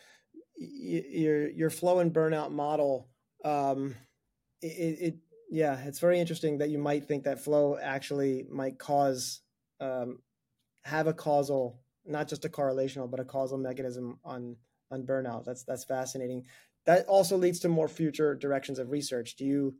y- your your flow and burnout model. Um, it, it yeah, it's very interesting that you might think that flow actually might cause um, have a causal, not just a correlational, but a causal mechanism on on burnout. That's that's fascinating. That also leads to more future directions of research. Do you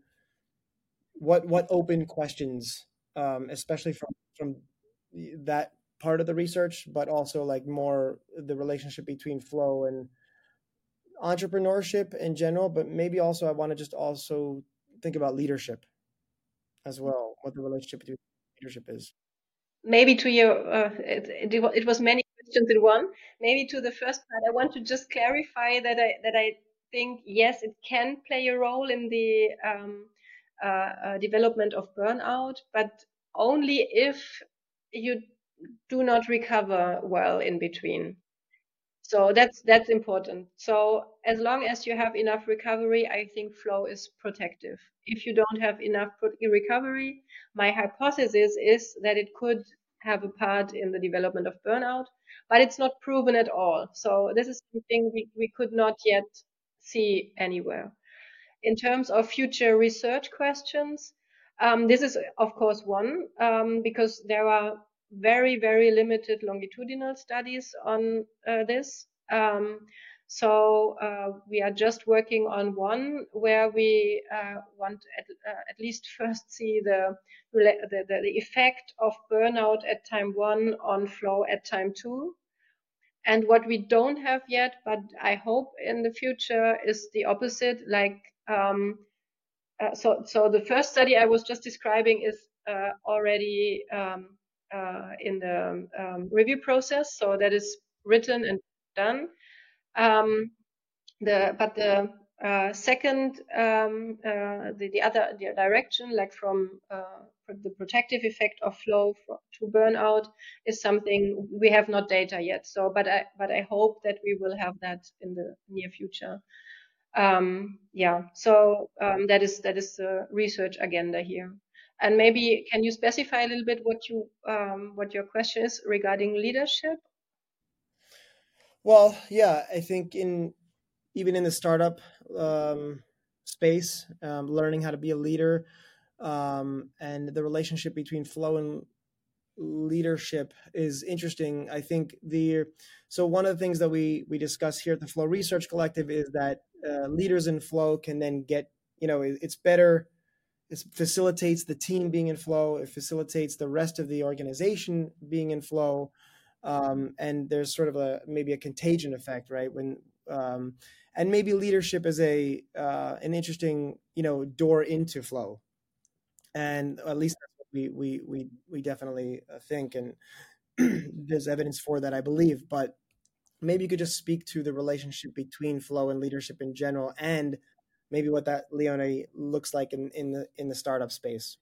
what what open questions, um, especially from from that part of the research, but also like more the relationship between flow and entrepreneurship in general, but maybe also I want to just also think about leadership as well, what the relationship between leadership is. Maybe to your, uh, it, it, it was many questions in one. Maybe to the first part, I want to just clarify that I that I think yes, it can play a role in the um, uh, uh, development of burnout, but only if you do not recover well in between. So that's that's important. So as long as you have enough recovery, I think flow is protective. If you don't have enough recovery, my hypothesis is that it could have a part in the development of burnout, but it's not proven at all. So this is something we, we could not yet see anywhere. In terms of future research questions, um, this is of course one, um, because there are very, very limited longitudinal studies on uh, this. Um, so uh, we are just working on one where we uh, want at, uh, at least first see the, the, the effect of burnout at time one on flow at time two. And what we don't have yet, but I hope in the future, is the opposite. Like, um, uh, so, so the first study I was just describing is uh, already um, uh, in the um, review process. So that is written and done. Um, the but the uh, second, um, uh, the, the other the direction, like from uh, the protective effect of flow to burnout, is something we have not data yet. So, but I but I hope that we will have that in the near future. Um, yeah. So um, that is that is the research agenda here. And maybe can you specify a little bit what you um, what your question is regarding leadership? Well, yeah, I think in even in the startup um, space, um, learning how to be a leader um, and the relationship between flow and leadership is interesting. I think the so one of the things that we we discuss here at the Flow Research Collective is that uh, leaders in flow can then get, you know, it, it's better. It facilitates the team being in flow. It facilitates the rest of the organization being in flow. Um, and there's sort of a maybe a contagion effect, right? When um, and maybe leadership is a uh, an interesting, you know, door into flow, and at least that's what we we we we definitely think, and there's evidence for that, I believe. But maybe you could just speak to the relationship between flow and leadership in general, and maybe what that, Leonie, looks like in in the in the startup space.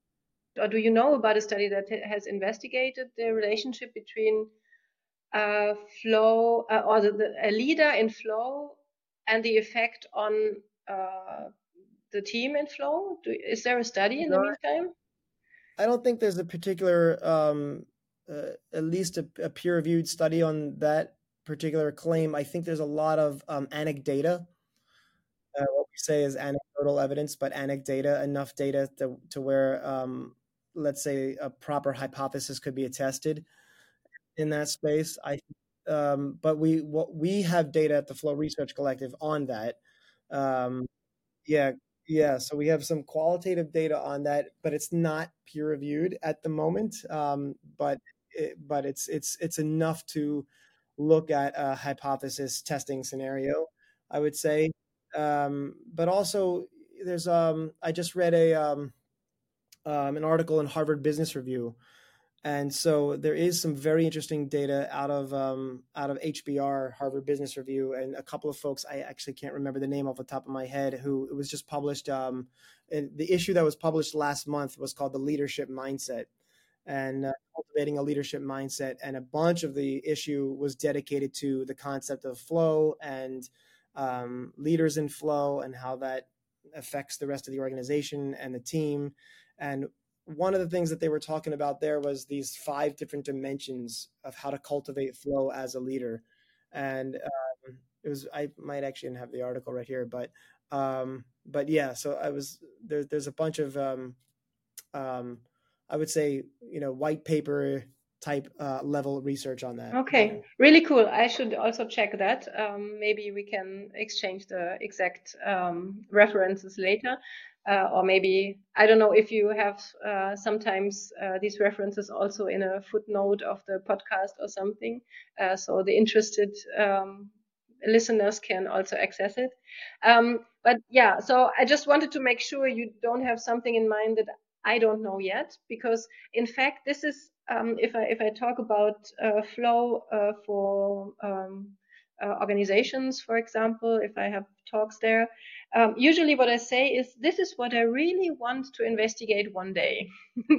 Or do you know about a study that has investigated the relationship between uh, flow uh, or the, the, a leader in flow and the effect on uh, the team in flow? Do, is there a study in the meantime? I don't think there's a particular, um, uh, at least a, a peer-reviewed study on that particular claim. I think there's a lot of um, anecdata. Uh, what we say is anecdotal evidence, but anecdata, enough data to, to where, um, let's say, a proper hypothesis could be attested in that space. I, um, but we what we have data at the Flow Research Collective on that. Um, yeah, yeah. So we have some qualitative data on that, but it's not peer reviewed at the moment. Um, but it, but it's it's it's enough to look at a hypothesis testing scenario, I would say. Um, but also, there's um, I just read a um, um, an article in Harvard Business Review. And so there is some very interesting data out of um, out of H B R, Harvard Business Review, and a couple of folks, I actually can't remember the name off the top of my head, who it was just published. Um, and the issue that was published last month was called The Leadership Mindset, and uh, cultivating a leadership mindset. And a bunch of the issue was dedicated to the concept of flow and um, leaders in flow, and how that affects the rest of the organization and the team. And one of the things that they were talking about there was these five different dimensions of how to cultivate flow as a leader. And um, it was, I might actually have the article right here, but um, but yeah, so I was there, there's a bunch of um, um, I would say, you know, white paper type uh, level research on that. Okay, really cool. I should also check that. Um, maybe we can exchange the exact um, references later. Uh, or maybe, I don't know if you have uh, sometimes uh, these references also in a footnote of the podcast or something. Uh, so the interested um, listeners can also access it. Um, but yeah, so I just wanted to make sure you don't have something in mind that I don't know yet, because in fact, this is, um, if I if I talk about uh, flow uh, for um, uh, organizations, for example, if I have talks there, um, usually what I say is, this is what I really want to investigate one day.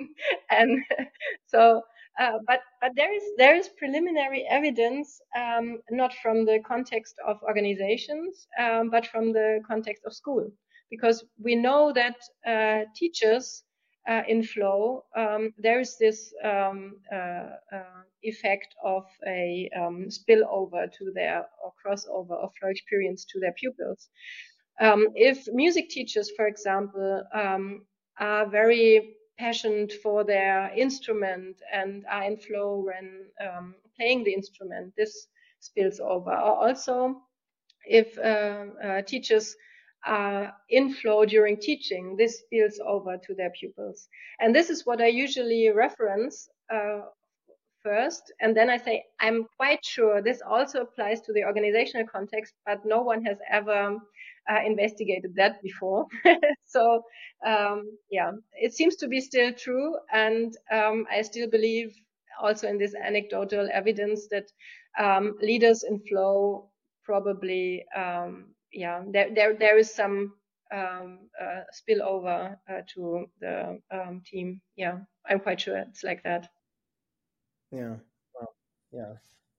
And so, uh, but but there is there is preliminary evidence, um, not from the context of organizations, um, but from the context of school, because we know that uh, teachers uh, in flow, um, there is this um, uh, uh, effect of a um, spillover to their, or crossover of flow experience to their pupils. Um, if music teachers, for example, um, are very passionate for their instrument and are in flow when um, playing the instrument, this spills over. Or also, if uh, uh, teachers are in flow during teaching, this spills over to their pupils. And this is what I usually reference uh, first. And then I say, I'm quite sure this also applies to the organizational context, but no one has ever uh, investigated that before. So, um, yeah, it seems to be still true. And um, I still believe also in this anecdotal evidence that um, leaders in flow probably, um, yeah, there, there, there is some um, uh, spillover uh, to the um, team. Yeah, I'm quite sure it's like that. Yeah. Wow. Yeah.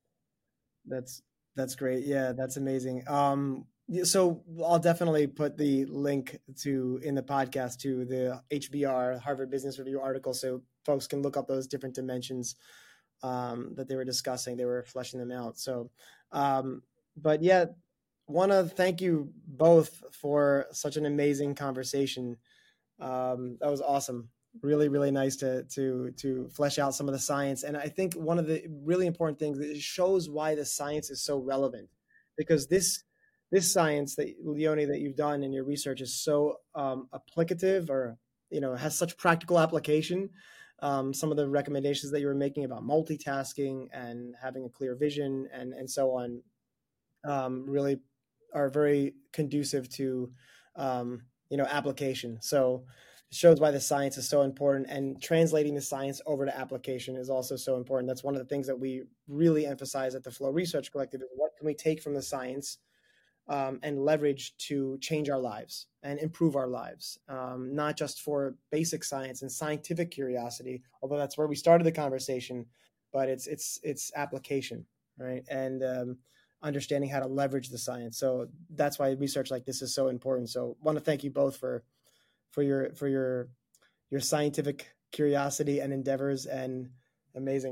That's that's great. Yeah, that's amazing. Um, so I'll definitely put the link to in the podcast to the H B R, Harvard Business Review article, so folks can look up those different dimensions um, that they were discussing. They were fleshing them out. So, um, but yeah, want to thank you both for such an amazing conversation. Um, that was awesome. Really, really nice to to to flesh out some of the science. And I think one of the really important things is it shows why the science is so relevant, because this this science that Leonie that you've done in your research is so um, applicative, or you know, has such practical application. Um, some of the recommendations that you were making about multitasking and having a clear vision and and so on um, really are very conducive to um, you know, application. So it shows why the science is so important, and translating the science over to application is also so important. That's one of the things that we really emphasize at the Flow Research Collective, is what can we take from the science um, and leverage to change our lives and improve our lives, um, not just for basic science and scientific curiosity, although that's where we started the conversation, but it's it's it's application, right? And um, understanding how to leverage the science. So that's why research like this is so important. So I want to thank you both for for your for your your scientific curiosity and endeavors, and amazing.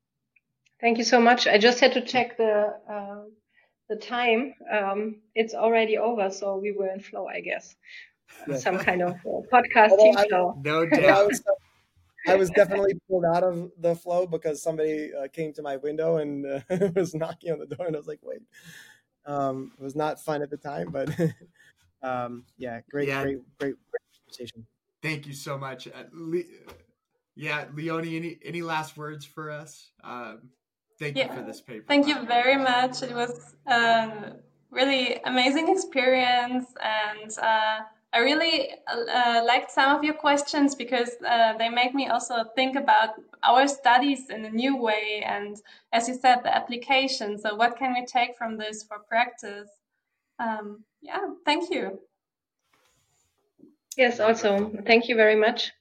Thank you so much. I just had to check the uh, the time. Um, it's already over, so we were in flow, I guess. Yes. Some kind of uh, podcast team I, flow. No doubt. I was, I was definitely pulled out of the flow because somebody uh, came to my window and uh, was knocking on the door, and I was like, wait. Um, it was not fun at the time, but um, yeah, great, yeah. great, great, great conversation. Thank you so much. Uh, Le- yeah, Leonie, any, any last words for us? Um, thank yeah. you for this paper. Thank you very much. It was a really amazing experience, and uh, I really uh, liked some of your questions because uh, they make me also think about our studies in a new way, and as you said, the application. So what can we take from this for practice? Um, yeah, thank you. Yes, also, thank you very much.